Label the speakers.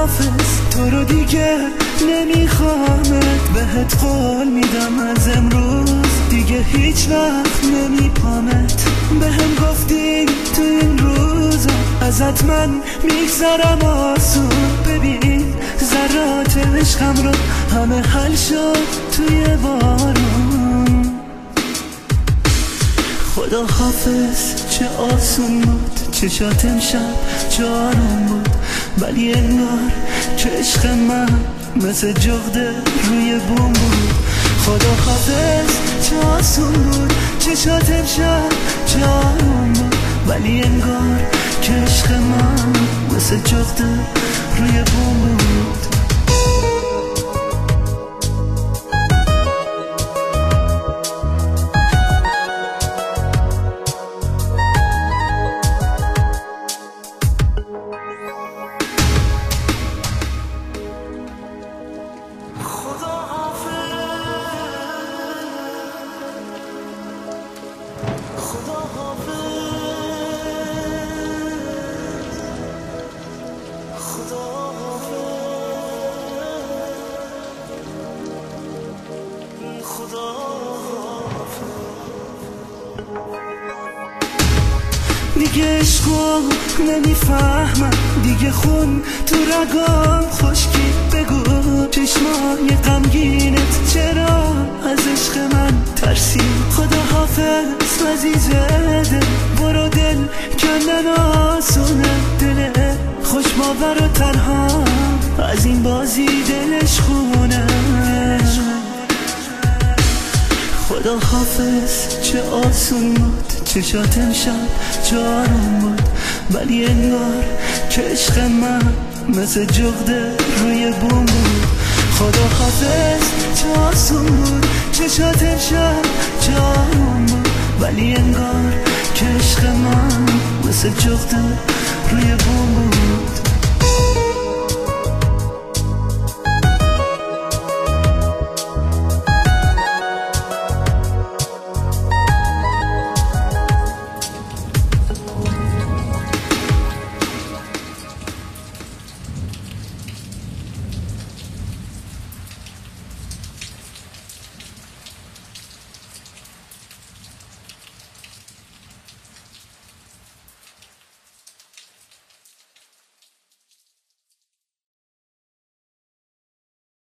Speaker 1: خداحافظ تو رو دیگه نمیخوامت، بهت قول میدم از امروز دیگه هیچ وقت نمیپامت. بهم گفتی تو این روزا ازت من میگذرم آسون، ببین ذرات عشقم رو همه حل شد توی بارون. خداحافظ چه آسون بود، چشات امشب جارون بود، ولی انگار که عشق من مثل جغده روی بوم بود. خداحافظ چه آسون بود، چشات امشب جارون بود، ولی انگار که عشق من مثل جغده روی بوم بود. دیگه عشقو نمیفهمم، دیگه خون تو رگام خشکی. بگو چشمای غمگینت چرا از عشق من ترسی؟ خداحافظ عزیز دل، برو دل کندن آسونه، دل خوش باور و تنها از این بازی دلش خونه. خداحافظ چه آسون بود، چشات امشب جارون بود، ولی انگار که عشق من مثل جغده روی بوم بود. خداحافظ چه آسون بود، چشات امشب جارون بود، ولی انگار که عشق من مثل جغده روی بوم بود.